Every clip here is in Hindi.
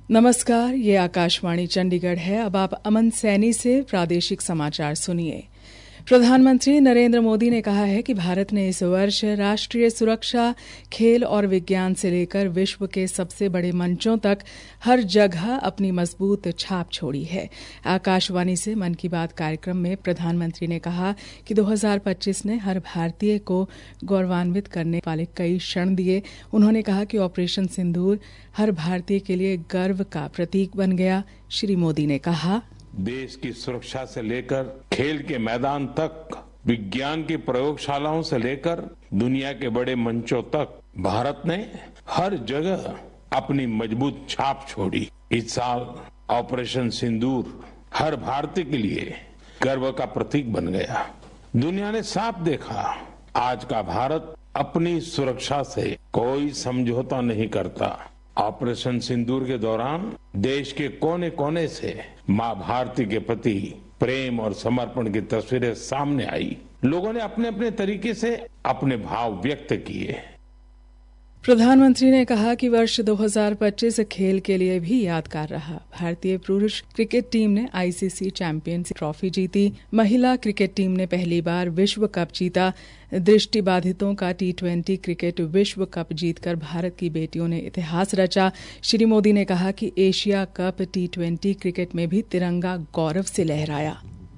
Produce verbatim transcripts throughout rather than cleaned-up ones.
नमस्कार, ये आकाशवाणी चंडीगढ़ है। अब आप अमन सैनी से प्रादेशिक समाचार सुनिए। प्रधानमंत्री नरेंद्र मोदी ने कहा है कि भारत ने इस वर्ष राष्ट्रीय सुरक्षा, खेल और विज्ञान से लेकर विश्व के सबसे बड़े मंचों तक हर जगह अपनी मजबूत छाप छोड़ी है। आकाशवाणी से मन की बात कार्यक्रम में प्रधानमंत्री ने कहा कि दो हज़ार पच्चीस ने हर भारतीय को गौरवान्वित करने वाले कई क्षण दिए। उन्होंने कहा कि ऑपरेशन सिंदूर हर भारतीय के लिए गर्व का प्रतीक बन गया। श्री मोदी ने कहा, देश की सुरक्षा से लेकर खेल के मैदान तक, विज्ञान की प्रयोगशालाओं से लेकर दुनिया के बड़े मंचों तक भारत ने हर जगह अपनी मजबूत छाप छोड़ी। इस साल ऑपरेशन सिंदूर हर भारतीय के लिए गर्व का प्रतीक बन गया। दुनिया ने साफ देखा, आज का भारत अपनी सुरक्षा से कोई समझौता नहीं करता। ऑपरेशन सिंदूर के दौरान देश के कोने कोने से मां भारती के प्रति प्रेम और समर्पण की तस्वीरें सामने आई। लोगों ने अपने अपने तरीके से अपने भाव व्यक्त किए। प्रधानमंत्री ने कहा कि वर्ष दो हज़ार पच्चीस खेल के लिए भी यादगार रहा। भारतीय पुरुष क्रिकेट टीम ने आईसीसी चैंपियंस ट्रॉफी जीती। महिला क्रिकेट टीम ने पहली बार विश्व कप जीता। दृष्टिबाधितों का टी ट्वेंटी क्रिकेट विश्व कप जीतकर भारत की बेटियों ने इतिहास रचा। श्री मोदी ने कहा कि Asia cup T twenty cricket में भी तिरंगा गौरव से लहराया।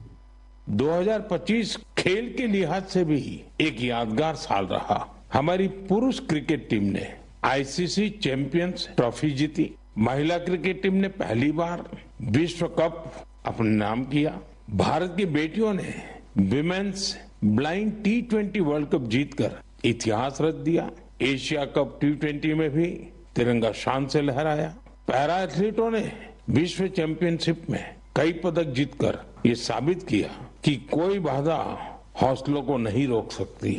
दो हज़ार पच्चीस खेल के लिहाज से भी एक यादगार साल रहा। हमारी पुरुष क्रिकेट टीम ने आईसीसी चैंपियंस ट्रॉफी जीती। महिला क्रिकेट टीम ने पहली बार विश्व कप अपने नाम किया। भारत की बेटियों ने women's blind T twenty world cup जीतकर इतिहास रच दिया। एशिया कप टी ट्वेंटी में भी तिरंगा शान से लहराया। पैरा एथलीटों ने विश्व चैंपियनशिप में कई पदक जीतकर ये साबित किया कि कोई बाधा हौसलों को नहीं रोक सकती।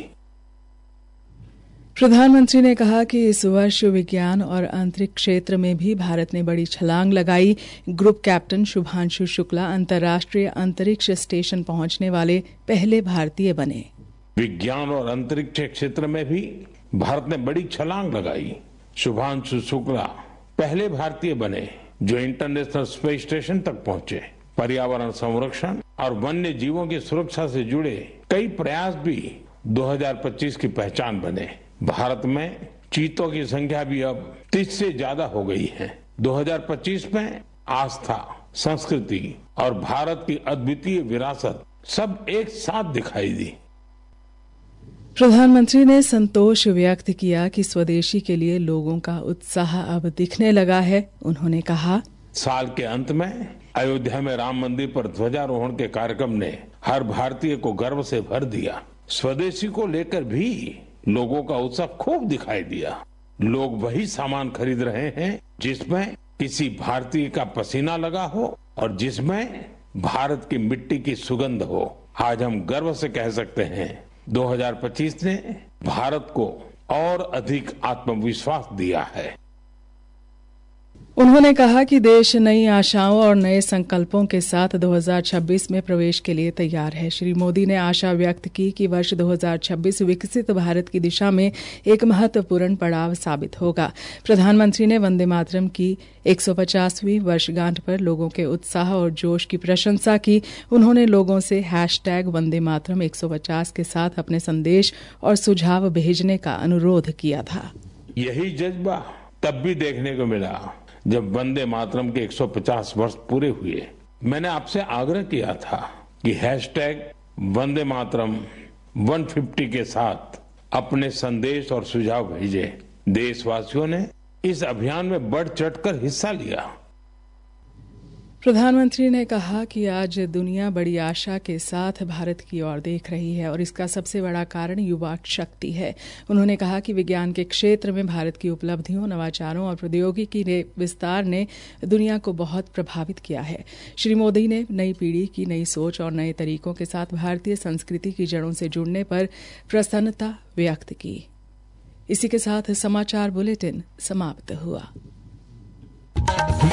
प्रधानमंत्री ने कहा कि इस वर्ष विज्ञान और अंतरिक्ष क्षेत्र में भी भारत ने बड़ी छलांग लगाई। ग्रुप कैप्टन शुभांशु शुक्ला अंतर्राष्ट्रीय अंतरिक्ष स्टेशन पहुंचने वाले पहले भारतीय बने। विज्ञान और अंतरिक्ष क्षेत्र में भी भारत ने बड़ी छलांग लगाई। शुभांशु शुक्ला पहले भारतीय बने जो इंटरनेशनल स्पेस स्टेशन तक पहुंचे। पर्यावरण संरक्षण और वन्य जीवों की सुरक्षा से जुड़े कई प्रयास भी दो हज़ार पच्चीस की पहचान बने। भारत में चीतों की संख्या भी अब तीस से ज्यादा हो गई है। दो हज़ार पच्चीस में आस्था, संस्कृति और भारत की अद्वितीय विरासत सब एक साथ दिखाई दी। प्रधानमंत्री ने संतोष व्यक्त किया कि स्वदेशी के लिए लोगों का उत्साह अब दिखने लगा है। उन्होंने कहा, साल के अंत में अयोध्या में राम मंदिर पर ध्वजारोहण के कार्यक्रम ने हर भारतीय को गर्व से भर दिया। स्वदेशी को लेकर भी लोगों का उत्साह खूब दिखाई दिया। लोग वही सामान खरीद रहे हैं जिसमें किसी भारतीय का पसीना लगा हो और जिसमें भारत की मिट्टी की सुगंध हो। आज हम गर्व से कह सकते हैं दो हज़ार पच्चीस ने भारत को और अधिक आत्मविश्वास दिया है। उन्होंने कहा कि देश नई आशाओं और नए संकल्पों के साथ दो हज़ार छब्बीस में प्रवेश के लिए तैयार है। श्री मोदी ने आशा व्यक्त की कि वर्ष दो हज़ार छब्बीस विकसित भारत की दिशा में एक महत्वपूर्ण पड़ाव साबित होगा। प्रधानमंत्री ने वंदे मातरम की एक सौ पचासवीं वर्षगांठ पर लोगों के उत्साह और जोश की प्रशंसा की। उन्होंने लोगों से हैशटैग वंदे मातरम एक सौ पचास के साथ अपने संदेश और सुझाव भेजने का अनुरोध किया था। यही जज्बा तब भी देखने को मिला जब वंदे मातरम के एक सौ पचास वर्ष पूरे हुए। मैंने आपसे आग्रह किया था कि हैशटैग वंदे मातरम एक सौ पचास के साथ अपने संदेश और सुझाव भेजे। देशवासियों ने इस अभियान में बढ़ चढ़कर हिस्सा लिया। प्रधानमंत्री ने कहा कि आज दुनिया बड़ी आशा के साथ भारत की ओर देख रही है और इसका सबसे बड़ा कारण युवा शक्ति है। उन्होंने कहा कि विज्ञान के क्षेत्र में भारत की उपलब्धियों, नवाचारों और प्रौद्योगिकी के विस्तार ने दुनिया को बहुत प्रभावित किया है। श्री मोदी ने नई पीढ़ी की नई सोच और नए तरीकों के साथ भारतीय संस्कृति की जड़ों से जुड़ने पर प्रसन्नता व्यक्त की। इसी के साथ समाचार बुलेटिन समाप्त हुआ।